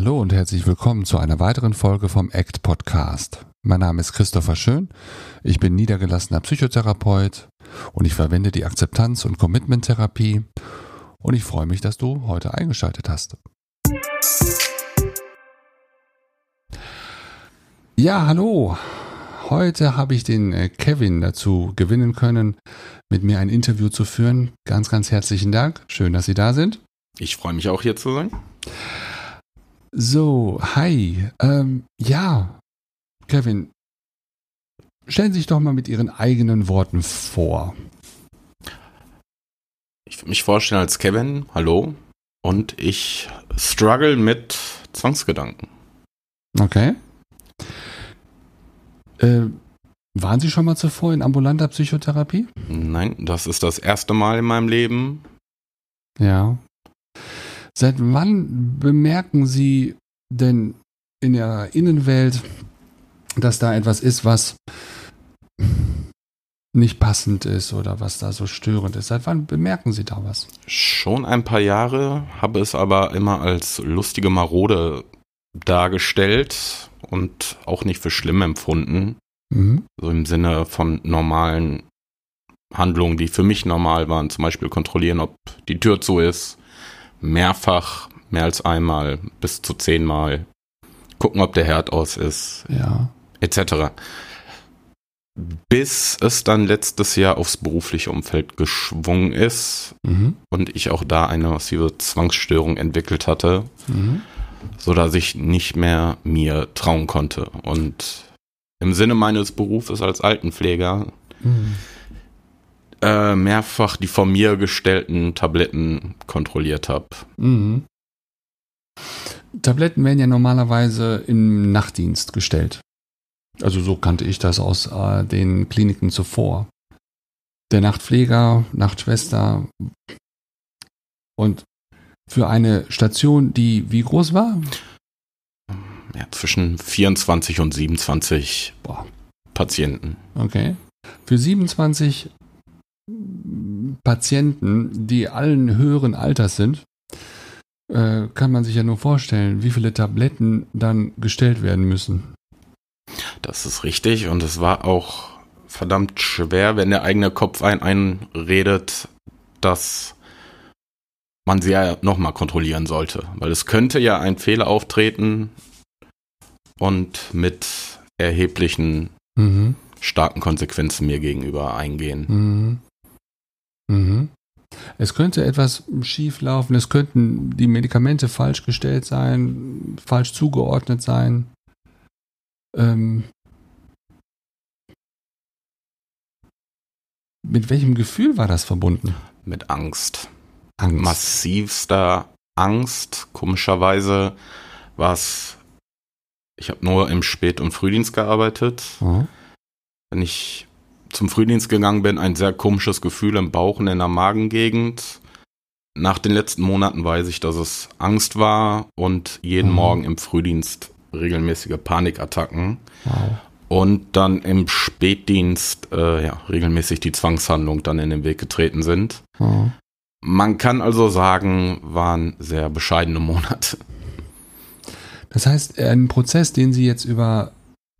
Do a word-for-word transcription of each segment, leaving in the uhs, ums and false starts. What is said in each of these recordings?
Hallo und herzlich willkommen zu einer weiteren Folge vom A C T Podcast. Mein Name ist Christopher Schön, ich bin niedergelassener Psychotherapeut und ich verwende die Akzeptanz- und Commitment-Therapie und ich freue mich, dass du heute eingeschaltet hast. Ja, hallo. Heute habe ich den Kevin dazu gewinnen können, mit mir ein Interview zu führen. Ganz, ganz herzlichen Dank. Schön, dass Sie da sind. Ich freue mich auch, hier zu sein. So, hi. Ähm, ja, Kevin, stellen Sie sich doch mal mit Ihren eigenen Worten vor. Ich würde mich vorstellen als Kevin, hallo, und ich struggle mit Zwangsgedanken. Okay. Äh, waren Sie schon mal zuvor in ambulanter Psychotherapie? Nein, das ist das erste Mal in meinem Leben. Ja. Seit wann bemerken Sie denn in der Innenwelt, dass da etwas ist, was nicht passend ist oder was da so störend ist? Seit wann bemerken Sie da was? Schon ein paar Jahre, habe es aber immer als lustige Marode dargestellt und auch nicht für schlimm empfunden. Mhm. So im Sinne von normalen Handlungen, die für mich normal waren. Zum Beispiel kontrollieren, ob die Tür zu ist. Mehrfach, mehr als einmal, bis zu zehnmal. Gucken, ob der Herd aus ist. Ja. Etc. Bis es dann letztes Jahr aufs berufliche Umfeld geschwungen ist Mhm. und ich auch da eine massive Zwangsstörung entwickelt hatte, Mhm. sodass ich nicht mehr mir trauen konnte. Und im Sinne meines Berufes als Altenpfleger Mhm. äh, mehrfach die von mir gestellten Tabletten kontrolliert habe. Mhm. Tabletten werden ja normalerweise im Nachtdienst gestellt. Also so kannte ich das aus äh, den Kliniken zuvor. Der Nachtpfleger, Nachtschwester und für eine Station, die wie groß war? Ja, zwischen vierundzwanzig und siebenundzwanzig Boah. Patienten. Okay. Für siebenundzwanzig Patienten, die allen höheren Alters sind, äh, kann man sich ja nur vorstellen, wie viele Tabletten dann gestellt werden müssen. Das ist richtig und es war auch verdammt schwer, wenn der eigene Kopf einen einredet, dass man sie ja nochmal kontrollieren sollte. Weil es könnte ja ein Fehler auftreten und mit erheblichen, Mhm. starken Konsequenzen mir gegenüber eingehen. Mhm. Mhm. Es könnte etwas schief laufen, es könnten die Medikamente falsch gestellt sein, falsch zugeordnet sein. Ähm, mit welchem Gefühl war das verbunden? Mit Angst. Angst. Massivster Angst. Komischerweise war es, ich habe nur im Spät- und Frühdienst gearbeitet. Oh. Wenn ich zum Frühdienst gegangen bin, ein sehr komisches Gefühl im Bauch und in der Magengegend. Nach den letzten Monaten weiß ich, dass es Angst war und jeden Mhm. Morgen im Frühdienst regelmäßige Panikattacken. Wow. Und dann im Spätdienst äh, ja, regelmäßig die Zwangshandlung dann in den Weg getreten sind. Oh. Man kann also sagen, waren sehr bescheidene Monate. Das heißt, ein Prozess, den Sie jetzt über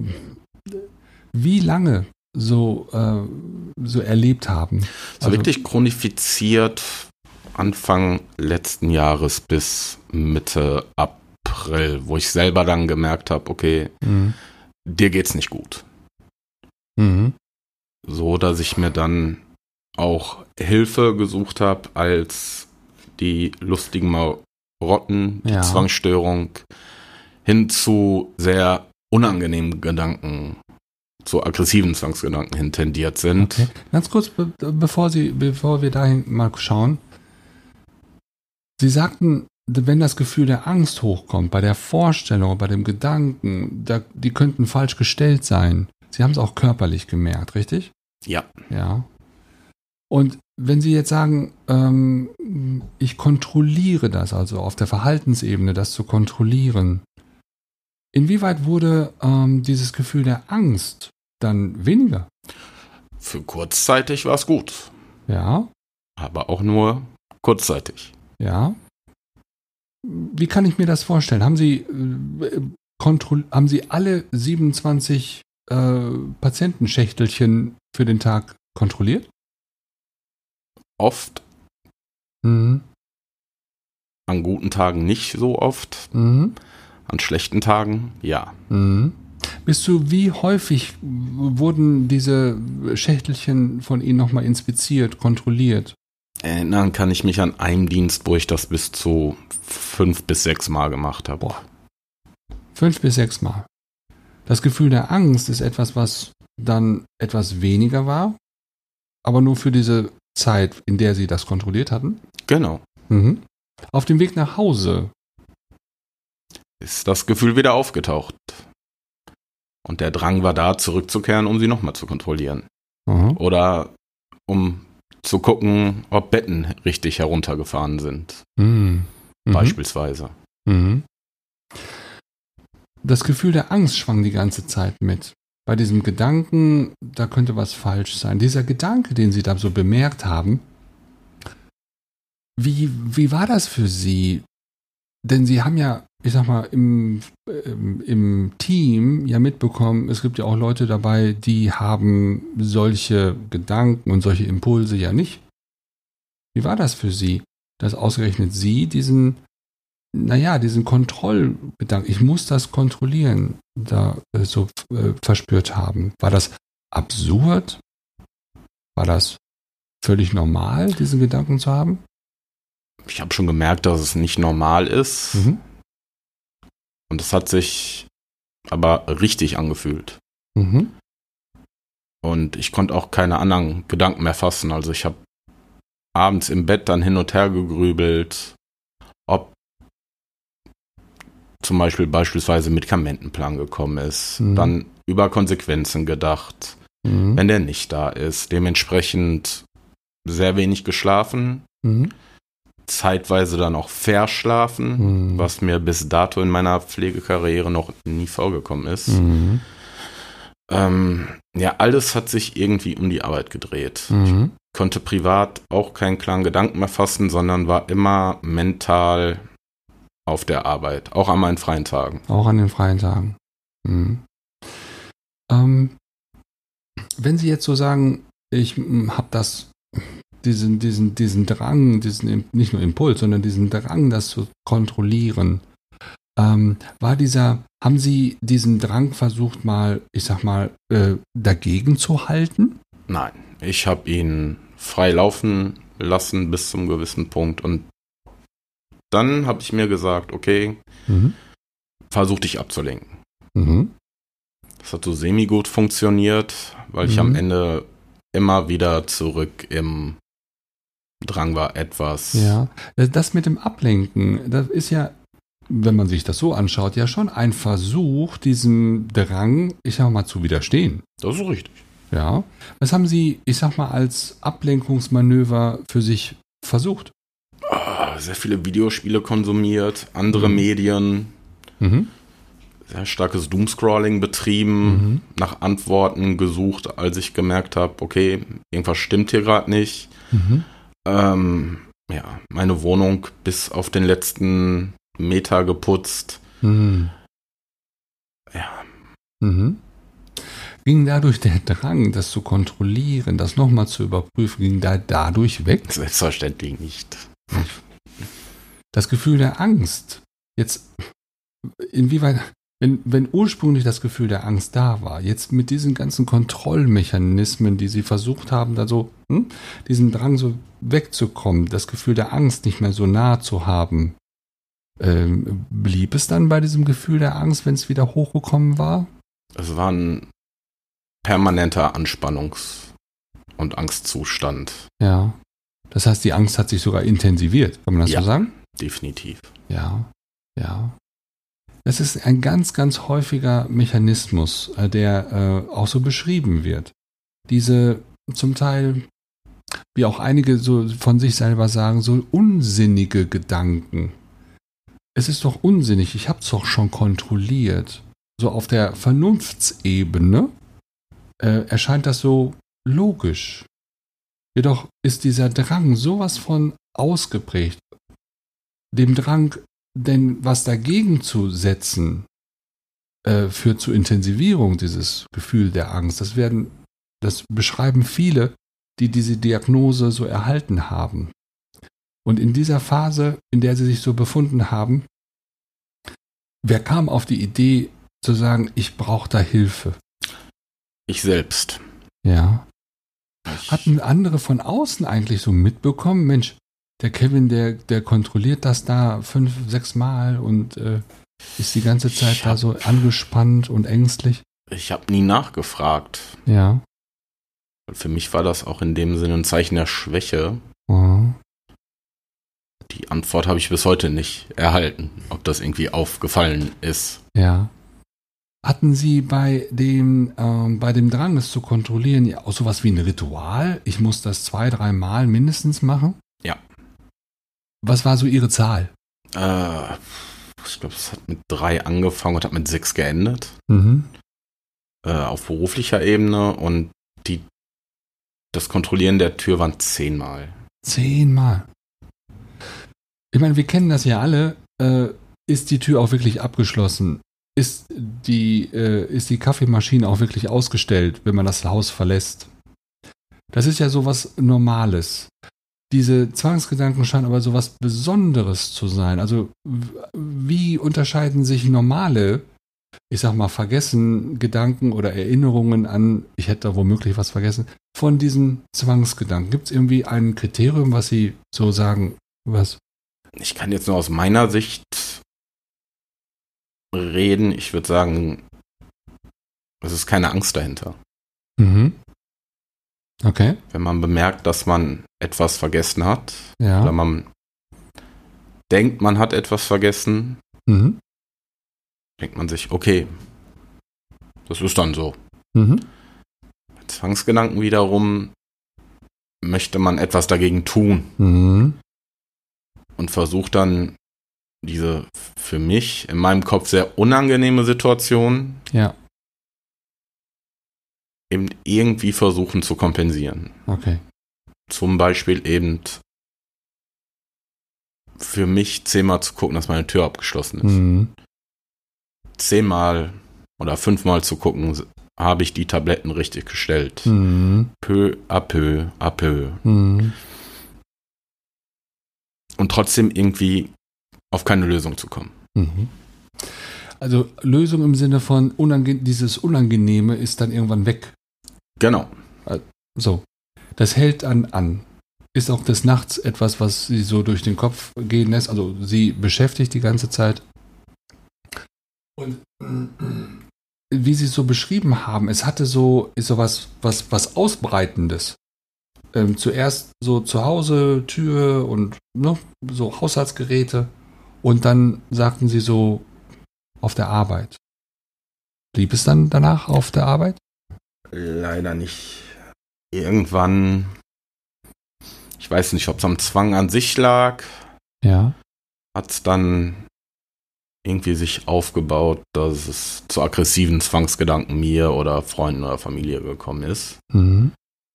wie lange so, äh, so erlebt haben? So also wirklich chronifiziert Anfang letzten Jahres bis Mitte April, wo ich selber dann gemerkt habe, okay, mhm. dir geht's nicht gut. Mhm. So, dass ich mir dann auch Hilfe gesucht habe, als die lustigen Marotten, die Ja. Zwangsstörung, hin zu sehr unangenehmen Gedanken, zu aggressiven Zwangsgedanken hin tendiert sind. Okay. Ganz kurz, be bevor, Sie, bevor wir dahin mal schauen. Sie sagten, wenn das Gefühl der Angst hochkommt, bei der Vorstellung, bei dem Gedanken, da, die könnten falsch gestellt sein. Sie haben es auch körperlich gemerkt, richtig? Ja. Ja. Und wenn Sie jetzt sagen, ähm, ich kontrolliere das, also auf der Verhaltensebene, das zu kontrollieren, inwieweit wurde ähm, dieses Gefühl der Angst dann weniger? Für kurzzeitig war es gut. Ja. Aber auch nur kurzzeitig. Ja. wie kann ich mir das vorstellen? Haben Sie, äh, kontroll- haben Sie alle siebenundzwanzig äh, Patientenschächtelchen für den Tag kontrolliert? Oft, Mhm. an guten Tagen nicht so oft, Mhm. an schlechten Tagen ja. Mhm. Bist du, wie häufig wurden diese Schächtelchen von Ihnen nochmal inspiziert, kontrolliert? Erinnern kann ich mich an einen Dienst, wo ich das bis zu fünf bis sechs Mal gemacht habe. Boah. Fünf bis sechs Mal. Das Gefühl der Angst ist etwas, was dann etwas weniger war, aber nur für diese Zeit, in der Sie das kontrolliert hatten? Genau. Mhm. Auf dem Weg nach Hause. Ist das Gefühl wieder aufgetaucht. Und der Drang war da, zurückzukehren, um sie nochmal zu kontrollieren. Mhm. Oder um zu gucken, ob Betten richtig heruntergefahren sind. Mhm. Mhm. Beispielsweise. Mhm. Das Gefühl der Angst schwang die ganze Zeit mit. Bei diesem Gedanken, da könnte was falsch sein. Dieser Gedanke, den Sie da so bemerkt haben, wie, wie war das für Sie? Denn Sie haben ja, ich sag mal, im, ähm, im Team ja mitbekommen, es gibt ja auch Leute dabei, die haben solche Gedanken und solche Impulse ja nicht. Wie war das für Sie, dass ausgerechnet Sie diesen, naja, diesen Kontrollgedanken, ich muss das kontrollieren, da äh, so äh, verspürt haben? War das absurd? War das völlig normal, diesen Gedanken zu haben? Ich habe schon gemerkt, dass es nicht normal ist. Mhm. Und es hat sich aber richtig angefühlt. Mhm. Und ich konnte auch keine anderen Gedanken mehr fassen. Also ich habe abends im Bett dann hin und her gegrübelt, ob zum Beispiel beispielsweise Medikamentenplan gekommen ist. Mhm. Dann über Konsequenzen gedacht, Mhm. wenn der nicht da ist. Dementsprechend sehr wenig geschlafen. Mhm. Zeitweise dann auch verschlafen, Mhm. was mir bis dato in meiner Pflegekarriere noch nie vorgekommen ist. Mhm. Ähm, ja, alles hat sich irgendwie um die Arbeit gedreht. Mhm. Ich konnte privat auch keinen klaren Gedanken mehr fassen, sondern war immer mental auf der Arbeit, auch an meinen freien Tagen. Auch an den freien Tagen. Mhm. Ähm, wenn Sie jetzt so sagen, ich habe das, diesen, diesen, diesen Drang, diesen nicht nur Impuls, sondern diesen Drang, das zu kontrollieren, ähm, war dieser, haben Sie diesen Drang versucht mal, ich sag mal, äh, dagegen zu halten? Nein, ich habe ihn frei laufen lassen bis zum gewissen Punkt und dann habe ich mir gesagt, okay, Mhm. versuch dich abzulenken. Mhm. Das hat so semi-gut funktioniert, weil ich Mhm. am Ende immer wieder zurück im Drang war, etwas. Ja, das mit dem Ablenken, das ist ja, wenn man sich das so anschaut, ja schon ein Versuch, diesem Drang, ich sag mal, zu widerstehen. Das ist richtig. Ja. Was haben Sie, ich sag mal, als Ablenkungsmanöver für sich versucht? Ah, sehr viele Videospiele konsumiert, andere Mhm. Medien, Mhm. sehr starkes Doomscrolling betrieben, Mhm. nach Antworten gesucht, als ich gemerkt habe, okay, irgendwas stimmt hier gerade nicht. Mhm. Ähm, ja, meine Wohnung bis auf den letzten Meter geputzt. Mhm. Ja. Mhm. Ging dadurch der Drang, das zu kontrollieren, das nochmal zu überprüfen, ging da dadurch weg? Selbstverständlich nicht. Das Gefühl der Angst, jetzt, inwieweit, wenn, wenn ursprünglich das Gefühl der Angst da war, jetzt mit diesen ganzen Kontrollmechanismen, die Sie versucht haben, da so, hm, diesen Drang so wegzukommen, das Gefühl der Angst nicht mehr so nah zu haben, ähm, blieb es dann bei diesem Gefühl der Angst, wenn es wieder hochgekommen war? Es war ein permanenter Anspannungs- und Angstzustand. Ja. Das heißt, die Angst hat sich sogar intensiviert, kann man das Ja. so sagen? Definitiv. Ja, ja. Das ist ein ganz, ganz häufiger Mechanismus, äh, der äh, auch so beschrieben wird. Diese zum Teil, wie auch einige so von sich selber sagen, so unsinnige Gedanken. Es ist doch unsinnig, ich habe es doch schon kontrolliert. So auf der Vernunftsebene äh, erscheint das so logisch. Jedoch ist dieser Drang sowas von ausgeprägt. Dem Drang, denn was dagegen zu setzen, äh, führt zur Intensivierung dieses Gefühl der Angst. Das werden, das beschreiben viele, die diese Diagnose so erhalten haben. Und in dieser Phase, in der sie sich so befunden haben, wer kam auf die Idee zu sagen, ich brauche da Hilfe? Ich selbst. Ja. Ich, Hatten andere von außen eigentlich so mitbekommen, Mensch, der Kevin, der, der kontrolliert das da fünf, sechs Mal und äh, ist die ganze Zeit da hab, so angespannt und ängstlich? Ich habe nie nachgefragt. Ja. Für mich war das auch in dem Sinne ein Zeichen der Schwäche. Mhm. Die Antwort habe ich bis heute nicht erhalten, ob das irgendwie aufgefallen ist. Ja. Hatten Sie bei dem, ähm, bei dem Drang, es zu kontrollieren, ja auch sowas wie ein Ritual? Ich muss das zwei, drei Mal mindestens machen? Ja. Was war so Ihre Zahl? Äh, ich glaube, es hat mit drei angefangen und hat mit sechs geendet. Mhm. Äh, auf beruflicher Ebene und die, das Kontrollieren der Tür waren zehnmal. Zehnmal. Ich meine, wir kennen das ja alle. Äh, ist die Tür auch wirklich abgeschlossen? Ist die, äh, ist die Kaffeemaschine auch wirklich ausgestellt, wenn man das Haus verlässt? Das ist ja sowas Normales. Diese Zwangsgedanken scheinen aber sowas Besonderes zu sein. Also wie unterscheiden sich normale, ich sag mal, vergessen Gedanken oder Erinnerungen an, ich hätte da womöglich was vergessen, von diesen Zwangsgedanken? Gibt es irgendwie ein Kriterium, was Sie so sagen, was? Ich kann jetzt nur aus meiner Sicht reden. Ich würde sagen, es ist keine Angst dahinter. Mhm. Okay. Wenn man bemerkt, dass man etwas vergessen hat, Ja. oder man denkt, man hat etwas vergessen, Mhm. denkt man sich, okay, das ist dann so. Mhm. Zwangsgedanken wiederum möchte man etwas dagegen tun Mhm. und versucht dann diese für mich in meinem Kopf sehr unangenehme Situation Ja. eben irgendwie versuchen zu kompensieren. Okay. Zum Beispiel eben für mich zehnmal zu gucken, dass meine Tür abgeschlossen ist. Mhm. Zehnmal oder fünfmal zu gucken, habe ich die Tabletten richtig gestellt. Mhm. Peu à peu à peu. Mhm. Und trotzdem irgendwie auf keine Lösung zu kommen. Mhm. Also Lösung im Sinne von unange- dieses Unangenehme ist dann irgendwann weg. Genau. So. Das hält dann an. Ist auch des Nachts etwas, was Sie so durch den Kopf gehen lässt. Also Sie beschäftigt die ganze Zeit. Und wie Sie es so beschrieben haben, es hatte so, ist so was, was, was Ausbreitendes. Ähm, zuerst so zu Hause, Tür und ne, so Haushaltsgeräte. Und dann sagten Sie so auf der Arbeit. Blieb es dann danach auf der Arbeit? Leider nicht. Irgendwann, ich weiß nicht, ob es am Zwang an sich lag, Ja. hat es dann irgendwie sich aufgebaut, dass es zu aggressiven Zwangsgedanken mir oder Freunden oder Familie gekommen ist. Mhm.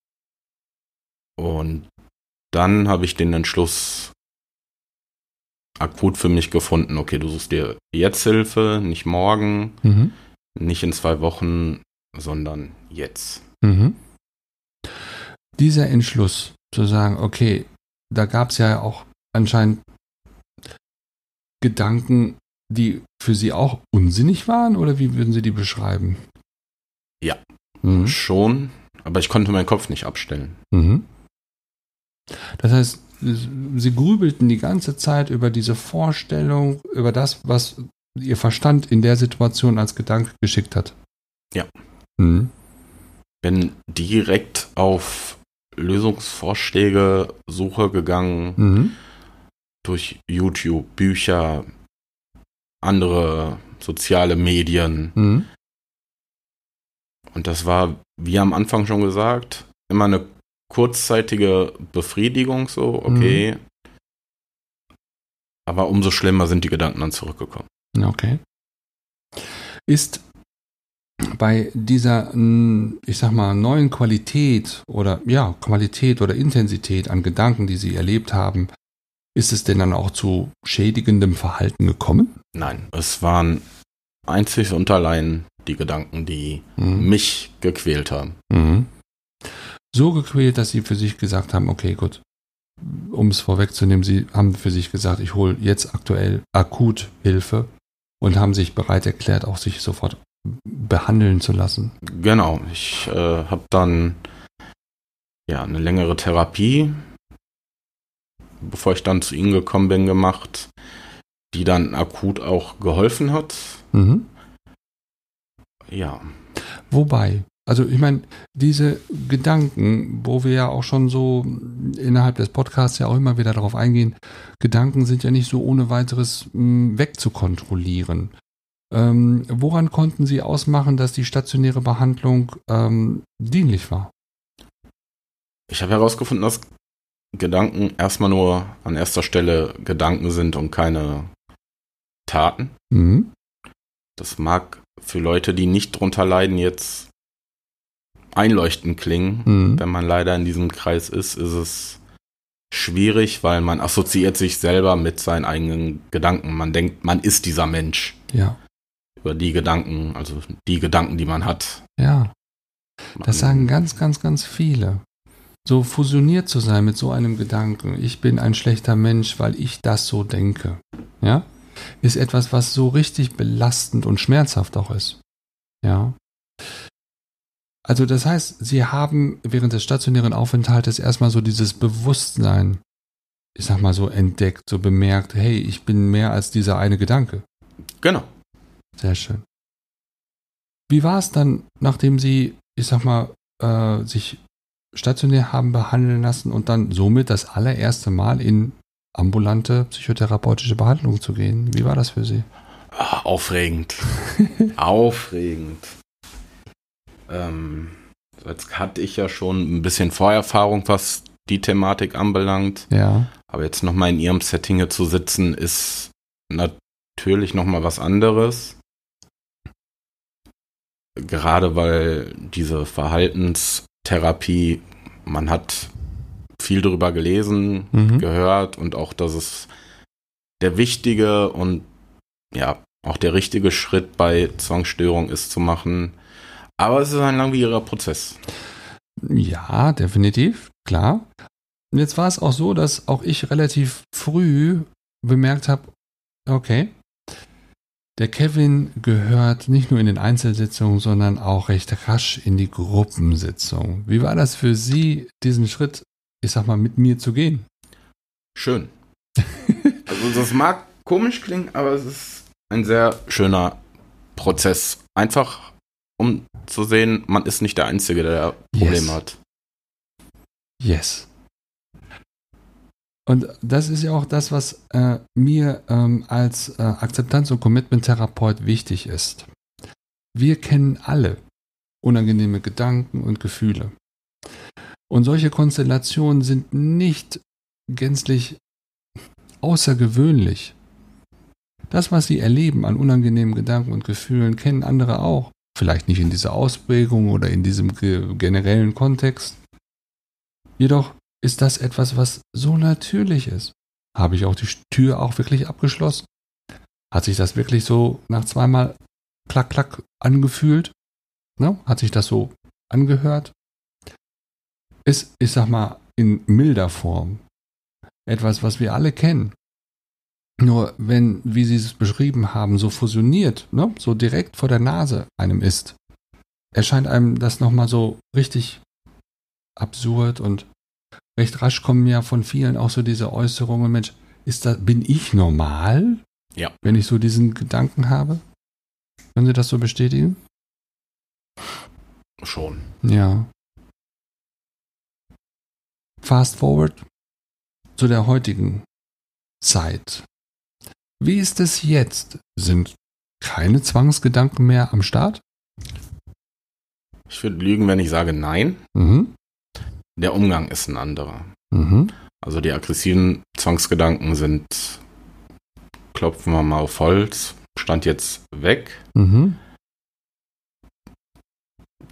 Und dann habe ich den Entschluss akut für mich gefunden, okay, du suchst dir jetzt Hilfe, nicht morgen, Mhm. nicht in zwei Wochen, sondern jetzt. Mhm. Dieser Entschluss zu sagen, okay, da gab es ja auch anscheinend Gedanken, die für Sie auch unsinnig waren, oder wie würden Sie die beschreiben? Ja. Mhm. Schon, aber ich konnte meinen Kopf nicht abstellen. Mhm. Das heißt, Sie grübelten die ganze Zeit über diese Vorstellung, über das, was Ihr Verstand in der Situation als Gedanke geschickt hat. Ja. Mhm. Bin direkt auf Lösungsvorschläge Suche gegangen, Mhm. durch YouTube, Bücher, andere soziale Medien. Mhm. Und das war, wie am Anfang schon gesagt, immer eine kurzzeitige Befriedigung, so, okay. Mhm. Aber umso schlimmer sind die Gedanken dann zurückgekommen. Okay. Ist bei dieser, ich sag mal, neuen Qualität oder ja, Qualität oder Intensität an Gedanken, die Sie erlebt haben, Ist es denn dann auch zu schädigendem Verhalten gekommen? Nein, es waren einzig und allein die Gedanken, die mhm. mich gequält haben. Mhm. So gequält, dass Sie für sich gesagt haben, okay, gut, um es vorwegzunehmen, Sie haben für sich gesagt, ich hole jetzt aktuell akut Hilfe und haben sich bereit erklärt, auch sich sofort behandeln zu lassen. Genau, ich äh, habe dann ja eine längere Therapie, bevor ich dann zu Ihnen gekommen bin, gemacht, die dann akut auch geholfen hat. Mhm. Ja. Wobei, also ich meine, diese Gedanken, wo wir ja auch schon so innerhalb des Podcasts ja auch immer wieder darauf eingehen, Gedanken sind ja nicht so ohne weiteres mh, wegzukontrollieren. Ähm, woran konnten Sie ausmachen, dass die stationäre Behandlung ähm, dienlich war? Ich habe herausgefunden, dass Gedanken erstmal nur an erster Stelle Gedanken sind und keine Taten. Mhm. Das mag für Leute, die nicht drunter leiden, jetzt einleuchtend klingen. Mhm. Wenn man leider in diesem Kreis ist, ist es schwierig, weil man assoziiert sich selber mit seinen eigenen Gedanken. Man denkt, man ist dieser Mensch. Ja. Über die Gedanken, also die Gedanken, die man hat. Ja. Das sagen ganz, ganz, ganz viele. So fusioniert zu sein mit so einem Gedanken, ich bin ein schlechter Mensch, weil ich das so denke, ja, ist etwas, was so richtig belastend und schmerzhaft auch ist. Ja. Also das heißt, Sie haben während des stationären Aufenthaltes erstmal so dieses Bewusstsein, ich sag mal so, entdeckt, so bemerkt, hey, ich bin mehr als dieser eine Gedanke. Genau. Sehr schön. Wie war es dann, nachdem Sie, ich sag mal, äh, sich stationär haben behandeln lassen und dann somit das allererste Mal in ambulante psychotherapeutische Behandlung zu gehen? Wie war das für Sie? Ach, aufregend. Aufregend. Ähm, jetzt hatte ich ja schon ein bisschen Vorerfahrung, was die Thematik anbelangt. Ja. Aber jetzt nochmal in Ihrem Setting hier zu sitzen, ist natürlich nochmal was anderes. Gerade weil diese Verhaltenstherapie, man hat viel darüber gelesen, mhm. gehört und auch, dass es der wichtige und ja, auch der richtige Schritt bei Zwangsstörung ist zu machen. Aber es ist ein langwieriger Prozess. Ja, definitiv, klar. Und jetzt war es auch so, dass auch ich relativ früh bemerkt habe, okay, der Kevin gehört nicht nur in den Einzelsitzungen, sondern auch recht rasch in die Gruppensitzung. Wie war das für Sie, diesen Schritt, ich sag mal, mit mir zu gehen? Schön. Also das mag komisch klingen, aber es ist ein sehr schöner Prozess. Einfach, um zu sehen, man ist nicht der Einzige, der Probleme yes. hat. Yes. Und das ist ja auch das, was äh, mir ähm, als äh, Akzeptanz- und Commitment-Therapeut wichtig ist. Wir kennen alle unangenehme Gedanken und Gefühle. Und solche Konstellationen sind nicht gänzlich außergewöhnlich. Das, was Sie erleben an unangenehmen Gedanken und Gefühlen, kennen andere auch. Vielleicht nicht in dieser Ausprägung oder in diesem ge- generellen Kontext. Jedoch ist das etwas, was so natürlich ist. Habe ich auch die Tür auch wirklich abgeschlossen? Hat sich das wirklich so nach zweimal klack, klack angefühlt? Ne? Hat sich das so angehört? Ist, ich sag mal, in milder Form etwas, was wir alle kennen. Nur wenn, wie Sie es beschrieben haben, so fusioniert, ne? So direkt vor der Nase einem ist, erscheint einem das nochmal so richtig absurd und recht rasch kommen ja von vielen auch so diese Äußerungen, Mensch, ist das, bin ich normal? Ja. Wenn ich so diesen Gedanken habe? Können Sie das so bestätigen? Schon. Ja. Fast forward zu der heutigen Zeit. Wie ist es jetzt? Sind keine Zwangsgedanken mehr am Start? Ich würde lügen, wenn ich sage nein. Mhm. Der Umgang ist ein anderer. Mhm. Also die aggressiven Zwangsgedanken sind, klopfen wir mal auf Holz, stand jetzt weg. Mhm.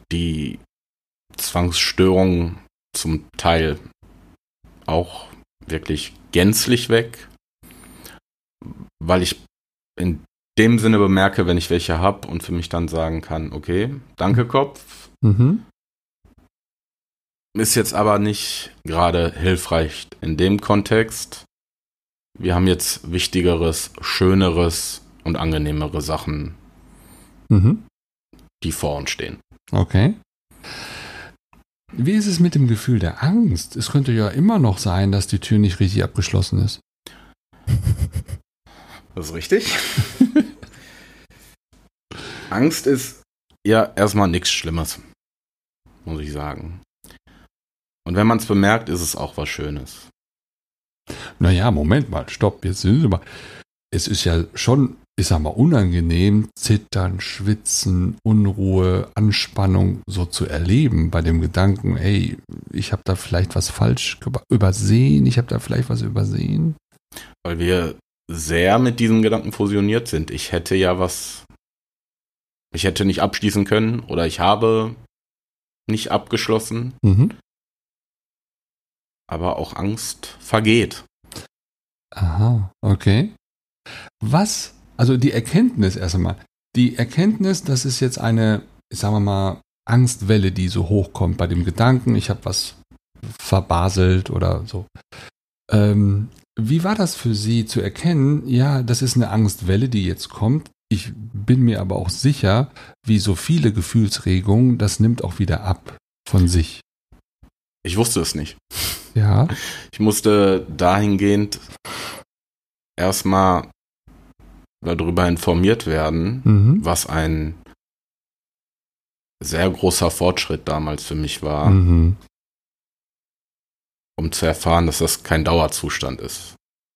Die Zwangsstörungen zum Teil auch wirklich gänzlich weg, weil ich in dem Sinne bemerke, wenn ich welche habe und für mich dann sagen kann, okay, danke Kopf, Mhm. ist jetzt aber nicht gerade hilfreich in dem Kontext. Wir haben jetzt Wichtigeres, Schöneres und angenehmere Sachen, Mhm. die vor uns stehen. Okay. Wie ist es mit dem Gefühl der Angst? Es könnte ja immer noch sein, dass die Tür nicht richtig abgeschlossen ist. Das ist richtig. Angst ist ja erstmal nichts Schlimmes, muss ich sagen. Und wenn man es bemerkt, ist es auch was Schönes. Naja, Moment mal, stopp, jetzt sind wir mal. Es ist ja schon, ich sag mal, unangenehm, Zittern, Schwitzen, Unruhe, Anspannung so zu erleben bei dem Gedanken, ey, ich habe da vielleicht was falsch übersehen, ich habe da vielleicht was übersehen. Weil wir sehr mit diesem Gedanken fusioniert sind. Ich hätte ja was, ich hätte nicht abschließen können oder ich habe nicht abgeschlossen. Mhm. Aber auch Angst vergeht. Aha, okay. Was, also die Erkenntnis erst einmal, die Erkenntnis, das ist jetzt eine, sagen wir mal, Angstwelle, die so hochkommt bei dem Gedanken, ich habe was verbaselt oder so. Ähm, wie war das für Sie zu erkennen, ja, das ist eine Angstwelle, die jetzt kommt. Ich bin mir aber auch sicher, wie so viele Gefühlsregungen, das nimmt auch wieder ab von sich. Ich wusste es nicht. Ja. Ich musste dahingehend erstmal darüber informiert werden, Mhm. was ein sehr großer Fortschritt damals für mich war, Mhm. um zu erfahren, dass das kein Dauerzustand ist.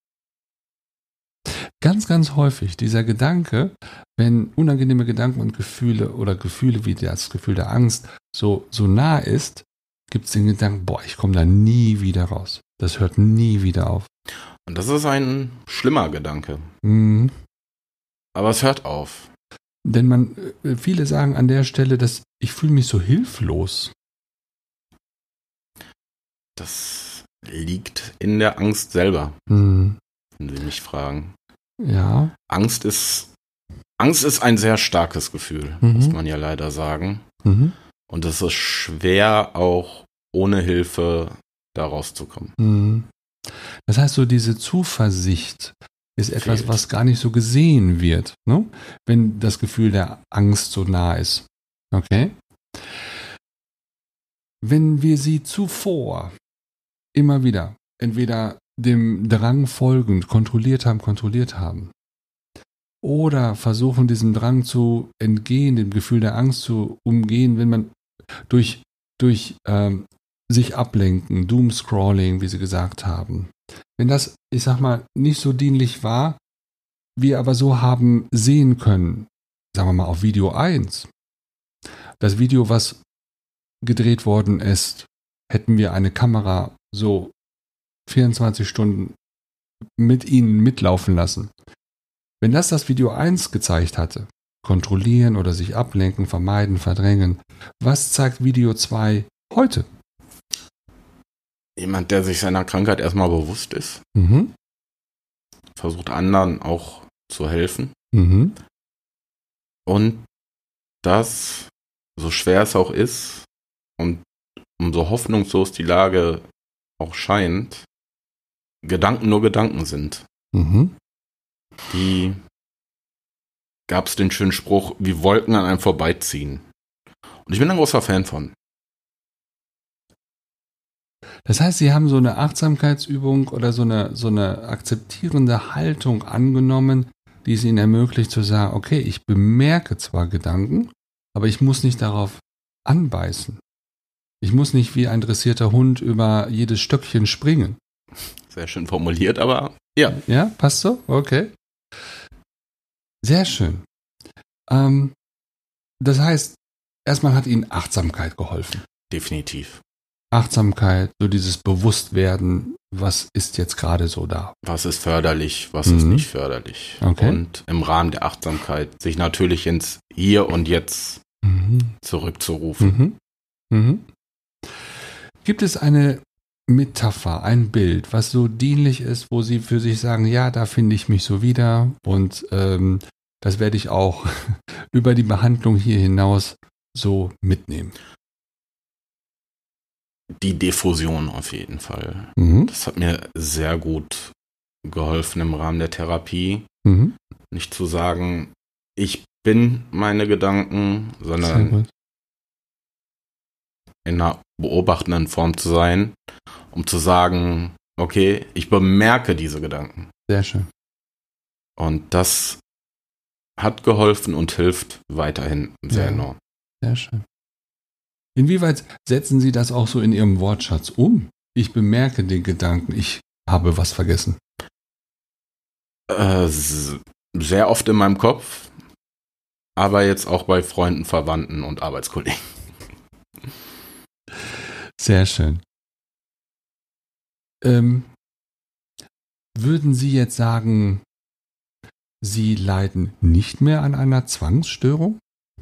Ganz, ganz häufig dieser Gedanke, wenn unangenehme Gedanken und Gefühle oder Gefühle wie das Gefühl der Angst so, so nah ist, gibt es den Gedanken, boah, ich komme da nie wieder raus. Das hört nie wieder auf. Und das ist ein schlimmer Gedanke. Mhm. Aber es hört auf. Denn man, äh, viele sagen an der Stelle, dass ich fühle mich so hilflos. Das liegt in der Angst selber, Mhm. wenn Sie mich fragen. Ja. Angst ist, Angst ist ein sehr starkes Gefühl, Mhm. muss man ja leider sagen. Mhm. Und es ist schwer, auch ohne Hilfe da rauszukommen. Mhm. Das heißt, so diese Zuversicht ist etwas, Fehlt. was gar nicht so gesehen wird, ne? Wenn das Gefühl der Angst so nah ist. Okay? Wenn wir sie zuvor immer wieder entweder dem Drang folgend kontrolliert haben, kontrolliert haben, oder versuchen, diesem Drang zu entgehen, dem Gefühl der Angst zu umgehen, wenn man durch, durch ähm, sich ablenken, Doomscrolling, wie Sie gesagt haben. Wenn das, ich sag mal, nicht so dienlich war, wir aber so haben sehen können, sagen wir mal auf Video eins, das Video, was gedreht worden ist, hätten wir eine Kamera so vierundzwanzig Stunden mit Ihnen mitlaufen lassen. Wenn das das Video eins gezeigt hatte, kontrollieren oder sich ablenken, vermeiden, verdrängen, was zeigt Video zwei heute? Jemand, der sich seiner Krankheit erstmal bewusst ist, Mhm. versucht anderen auch zu helfen. Mhm. Und das, so schwer es auch ist und umso hoffnungslos die Lage auch scheint, Gedanken nur Gedanken sind. Mhm. Die gab es den schönen Spruch, wie Wolken an einem vorbeiziehen. Und ich bin ein großer Fan von. Das heißt, Sie haben so eine Achtsamkeitsübung oder so eine, so eine akzeptierende Haltung angenommen, die es Ihnen ermöglicht zu sagen, okay, ich bemerke zwar Gedanken, aber ich muss nicht darauf anbeißen. Ich muss nicht wie ein dressierter Hund über jedes Stöckchen springen. Sehr schön formuliert, aber ja. Ja, passt so? Okay. Sehr schön. Ähm, das heißt, erstmal hat Ihnen Achtsamkeit geholfen. Definitiv. Achtsamkeit, so dieses Bewusstwerden, was ist jetzt gerade so da. Was ist förderlich, was Mhm. ist nicht förderlich. Okay. Und im Rahmen der Achtsamkeit sich natürlich ins Hier und Jetzt Mhm. zurückzurufen. Mhm. Mhm. Gibt es eine Metapher, ein Bild, was so dienlich ist, wo Sie für sich sagen, ja, da finde ich mich so wieder und ähm, das werde ich auch über die Behandlung hier hinaus so mitnehmen. Die Diffusion auf jeden Fall. Mhm. Das hat mir sehr gut geholfen im Rahmen der Therapie. Mhm. Nicht zu sagen, ich bin meine Gedanken, sondern in einer beobachtenden Form zu sein, um zu sagen, okay, ich bemerke diese Gedanken. Sehr schön. Und das hat geholfen und hilft weiterhin sehr ja, enorm. Sehr schön. Inwieweit setzen Sie das auch so in Ihrem Wortschatz um? Ich bemerke den Gedanken, ich habe was vergessen. Äh, sehr oft in meinem Kopf, aber jetzt auch bei Freunden, Verwandten und Arbeitskollegen. Sehr schön. Ähm, würden Sie jetzt sagen, Sie leiden nicht mehr an einer Zwangsstörung?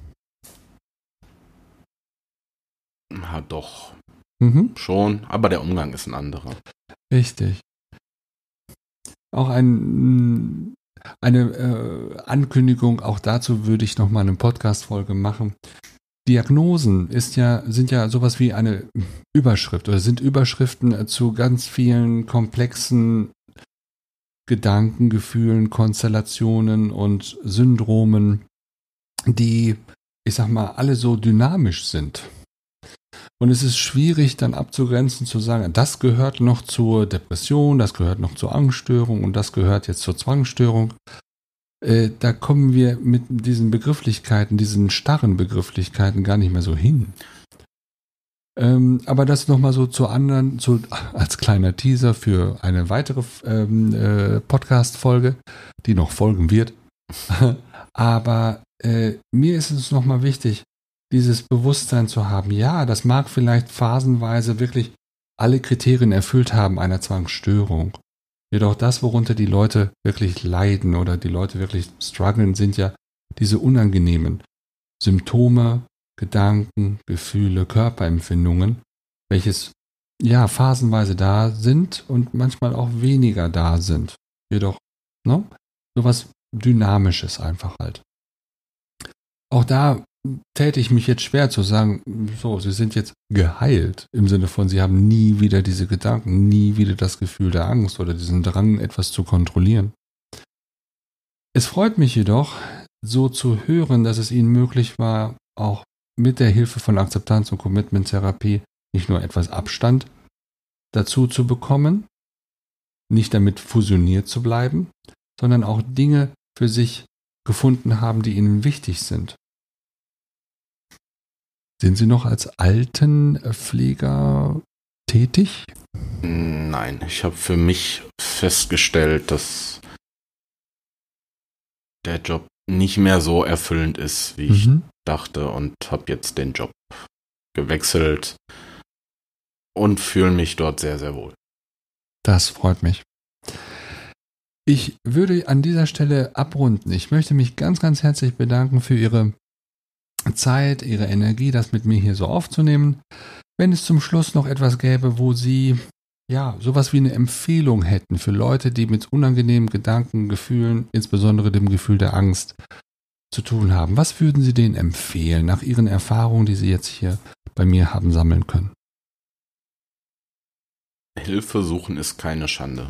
Ja, doch. Mhm. Schon, aber der Umgang ist ein anderer. Richtig. Auch ein, eine äh, Ankündigung, auch dazu würde ich nochmal eine Podcast-Folge machen. Diagnosen ist ja, sind ja sowas wie eine Überschrift oder sind Überschriften zu ganz vielen komplexen Gedanken, Gefühlen, Konstellationen und Syndromen, die, ich sag mal, alle so dynamisch sind. Und es ist schwierig dann abzugrenzen, zu sagen, das gehört noch zur Depression, das gehört noch zur Angststörung und das gehört jetzt zur Zwangsstörung. Äh, da kommen wir mit diesen Begrifflichkeiten, diesen starren Begrifflichkeiten gar nicht mehr so hin. Ähm, aber das nochmal so zur anderen, zu, als kleiner Teaser für eine weitere ähm, äh, Podcast-Folge, die noch folgen wird. Aber äh, mir ist es nochmal wichtig, dieses Bewusstsein zu haben, ja, das mag vielleicht phasenweise wirklich alle Kriterien erfüllt haben einer Zwangsstörung. Jedoch das, worunter die Leute wirklich leiden oder die Leute wirklich strugglen, sind ja diese unangenehmen Symptome, Gedanken, Gefühle, Körperempfindungen, welches ja phasenweise da sind und manchmal auch weniger da sind. Jedoch, ne, sowas Dynamisches einfach halt. Auch da täte ich mich jetzt schwer zu sagen, so, sie sind jetzt geheilt, im Sinne von, sie haben nie wieder diese Gedanken, nie wieder das Gefühl der Angst oder diesen Drang, etwas zu kontrollieren. Es freut mich jedoch, so zu hören, dass es ihnen möglich war, auch mit der Hilfe von Akzeptanz- und Commitment-Therapie nicht nur etwas Abstand dazu zu bekommen, nicht damit fusioniert zu bleiben, sondern auch Dinge für sich gefunden haben, die ihnen wichtig sind. Sind Sie noch als Altenpfleger tätig? Nein, ich habe für mich festgestellt, dass der Job nicht mehr so erfüllend ist, wie ich Mhm. dachte, und habe jetzt den Job gewechselt und fühle mich dort sehr, sehr wohl. Das freut mich. Ich würde an dieser Stelle abrunden. Ich möchte mich ganz, ganz herzlich bedanken für Ihre Zeit, Ihre Energie, das mit mir hier so aufzunehmen. Wenn es zum Schluss noch etwas gäbe, wo Sie ja sowas wie eine Empfehlung hätten für Leute, die mit unangenehmen Gedanken, Gefühlen, insbesondere dem Gefühl der Angst, zu tun haben, was würden Sie denen empfehlen, nach Ihren Erfahrungen, die Sie jetzt hier bei mir haben sammeln können? Hilfe suchen ist keine Schande.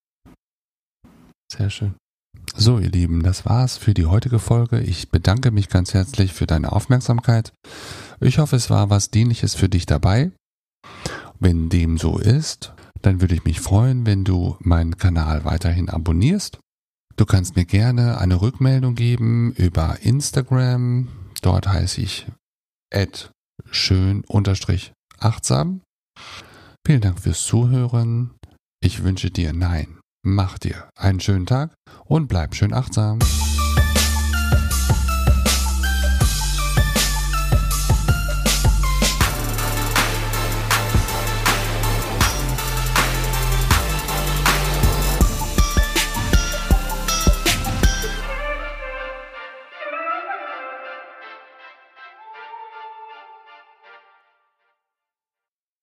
Sehr schön. So, ihr Lieben, das war's für die heutige Folge. Ich bedanke mich ganz herzlich für deine Aufmerksamkeit. Ich hoffe, es war was Dienliches für dich dabei. Wenn dem so ist, dann würde ich mich freuen, wenn du meinen Kanal weiterhin abonnierst. Du kannst mir gerne eine Rückmeldung geben über Instagram. Dort heiße ich at schön unterstrich achtsam. Vielen Dank fürs Zuhören. Ich wünsche dir, nein, mach dir einen schönen Tag und bleib schön achtsam.